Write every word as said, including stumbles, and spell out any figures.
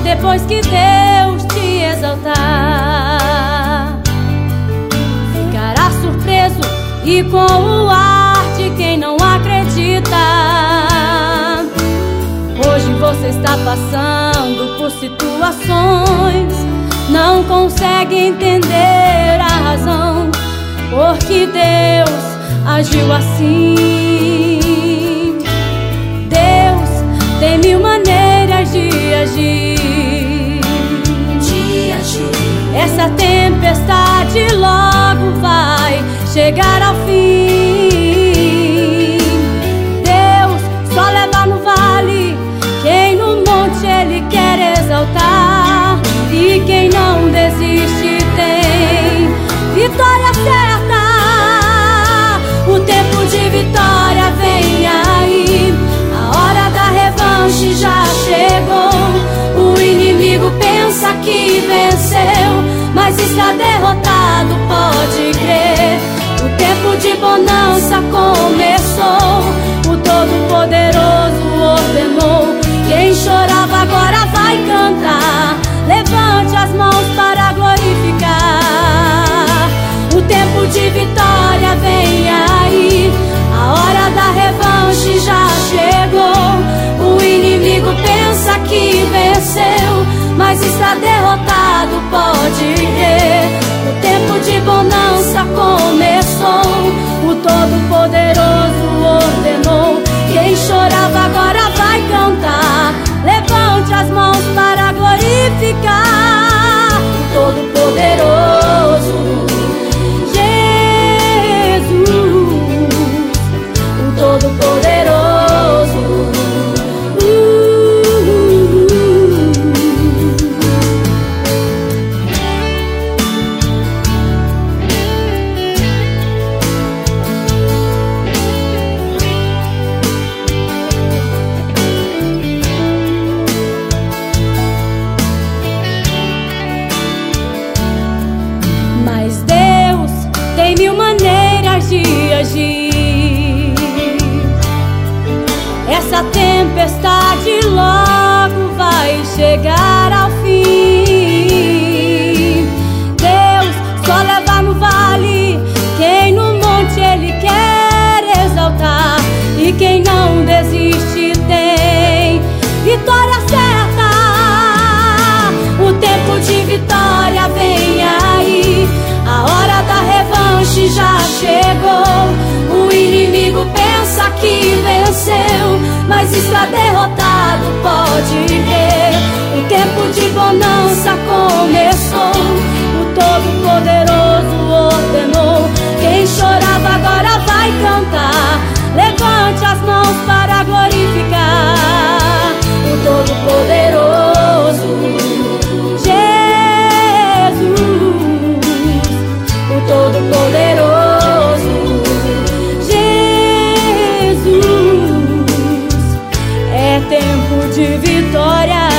depois que Deus te exaltar, ficará surpreso e com o ar de quem não acredita. Hoje você está passando por situações, não consegue entender a razão porque Deus agiu assim. Deus tem mil maneiras de agir, de agir. Essa tempestade logo vai chegar ao fim. Deus só leva no vale quem no monte Ele quer exaltar, e quem não desiste tem vitória certa. O tempo de vitória vem aí, a hora da revanche já chegou. O inimigo pensa que venceu, mas está derrotado, pode crer. O tempo de bonança começou, o Todo-Poderoso ordenou. Quem chorava agora vai cantar, levante as mãos para glorificar. O tempo de vitória vem aí, a hora da revanche já chegou. O inimigo pensa que venceu, mas está derrotado, pode crer. O tempo de bonança começou, o Todo-Poderoso ordenou. Quem chorava agora vai cantar, levante as mãos para glorificar o Todo-Poderoso, o Todo-Poderoso. uh, Mas Deus tem mil maneiras de agir. Essa tempestade logo vai chegar ao fim. Deus só leva no vale quem no monte Ele quer exaltar, e quem não desiste tem vitória certa. O tempo de vitória vem aí, a hora da revanche já chegou. O inimigo pensa que venceu, mas está derrotado, pode crer. O tempo de bonança começou, o Todo-Poderoso ordenou. Quem chorava agora vai cantar, levante as mãos para glorificar o Todo-Poderoso, Jesus, o Todo-Poderoso, Jesus. É tempo de vitória.